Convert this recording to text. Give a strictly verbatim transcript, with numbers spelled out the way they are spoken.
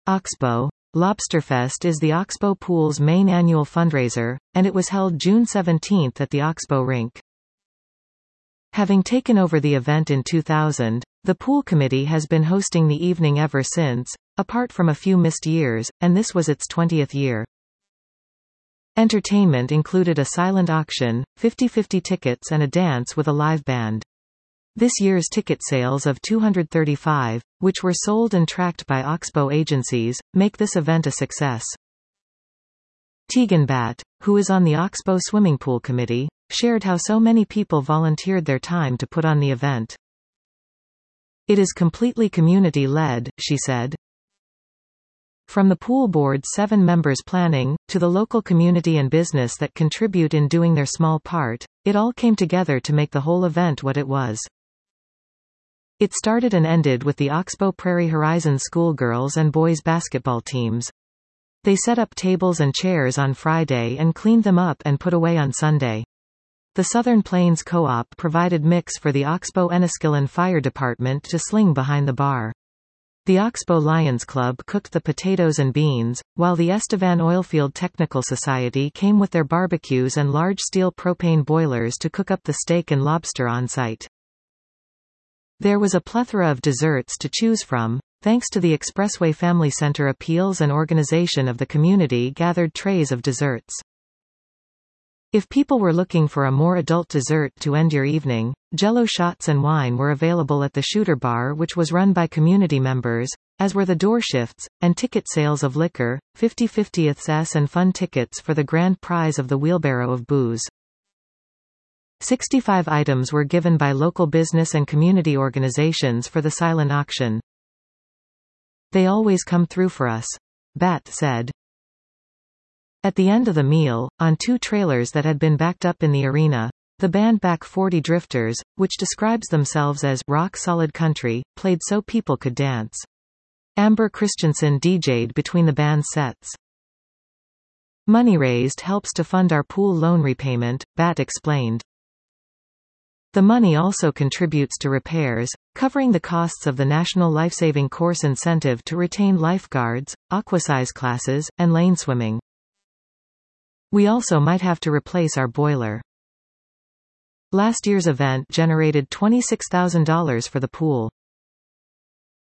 Oxbow. Lobsterfest is the Oxbow Pool's main annual fundraiser, and it was held June seventeenth at the Oxbow Rink. Having taken over the event in two thousand, the pool committee has been hosting the evening ever since, apart from a few missed years, and this was its twentieth year. Entertainment included a silent auction, fifty-fifty tickets and a dance with a live band. This year's ticket sales of two hundred thirty-five, which were sold and tracked by Oxbow agencies, make this event a success. Tegan Batt, who is on the Oxbow Swimming Pool Committee, shared how so many people volunteered their time to put on the event. "It is completely community-led," she said. From the pool board's seven members planning, to the local community and business that contribute in doing their small part, it all came together to make the whole event what it was. It started and ended with the Oxbow Prairie Horizon schoolgirls and boys basketball teams. They set up tables and chairs on Friday and cleaned them up and put away on Sunday. The Southern Plains Co-op provided mix for the Oxbow Enniskillen Fire Department to sling behind the bar. The Oxbow Lions Club cooked the potatoes and beans, while the Estevan Oilfield Technical Society came with their barbecues and large steel propane boilers to cook up the steak and lobster on site. There was a plethora of desserts to choose from, thanks to the Expressway Family Center appeals and organization of the community gathered trays of desserts. If people were looking for a more adult dessert to end your evening, Jell-O shots and wine were available at the Shooter Bar, which was run by community members, as were the door shifts, and ticket sales of liquor, fifty-fiftieths and fun tickets for the grand prize of the wheelbarrow of booze. sixty-five items were given by local business and community organizations for the silent auction. "They always come through for us," Batt said. At the end of the meal, on two trailers that had been backed up in the arena, the band Back forty Drifters, which describes themselves as rock-solid country, played so people could dance. Amber Christensen D J'd between the band's sets. "Money raised helps to fund our pool loan repayment," Batt explained. The money also contributes to repairs, covering the costs of the National Lifesaving Course incentive to retain lifeguards, aquasize classes, and lane swimming. "We also might have to replace our boiler." Last year's event generated twenty-six thousand dollars for the pool.